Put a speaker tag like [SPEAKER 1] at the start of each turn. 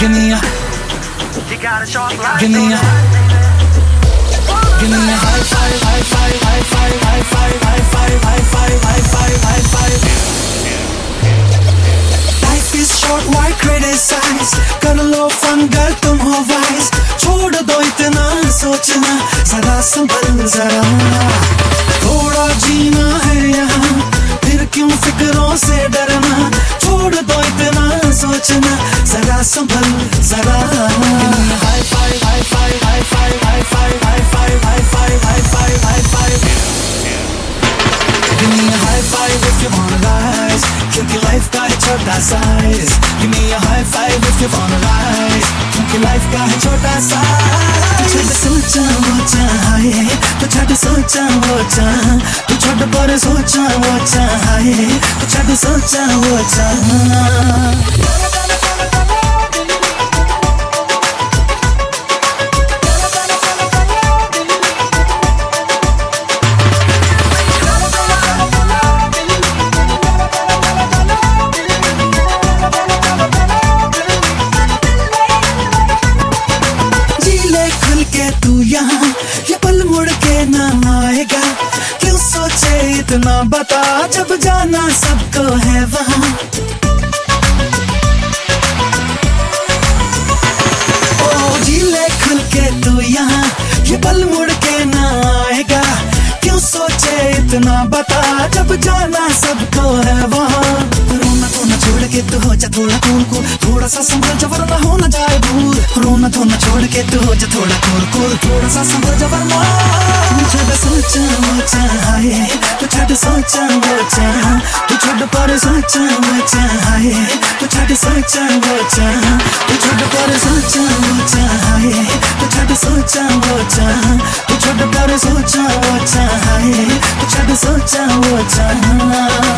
[SPEAKER 1] Give me a,
[SPEAKER 2] You got a sharp life.
[SPEAKER 1] give me a, give me a high five, high five, high five, high five, high five, high five, high five, high five. Life is short, why criticize? कर लो fun, girl तुम हो wise. छोड़ दो इतना सोचना, जरा संभल जरा. थोड़ा जीना है यहाँ, फिर क्यों फिक्रों से डरना. छोड़ दो इतना सोचना, जरा संभल जरा. High five, high five, high five, high five, high five, high five, high five, high five. Give me a high five if you wanna rise, क्योंकि life का है छोटा size. Give me a high five if you wanna rise, क्योंकि life का है छोटा size. तू छड़ सोचा वो चाहे, तू छड़ सोचा वो चाहे, तू छड़ पर सोचा वो चाहे, तू छड़ सोचा वो चाहे. तू यहाँ ये पल मुड़ के ना आएगा, क्यों सोचे इतना बता, जब जाना सबको है वहाँ. ओ जी ले खुल के तू यहाँ ये पल मुड़ के ना आएगा, क्यों सोचे इतना बता, जब जाना सबको है वहाँ. रोना धोना छोड़ के तू हो जा थोड़ा कूल कूल, थोड़ा सा संभल जा वरना हो ना जाए भूल. रोना धोना छोड़ के तू हो जा थोड़ा कूल कूल, थोड़ा सा संभल जा वरना. तू छड़ सोचा वो चाहे, तू छड़ सोचा वो चाहे, तू छड़ पर सोचा वो चाहे, तू छड़ सोचा वो चाहे, तू छड़ पर सोचा वो चाहे, तू छड़ सोचा वो चाहे, तू छड़ पर सोचा वो चाहे, तू छड़ सोचा वो चाहे.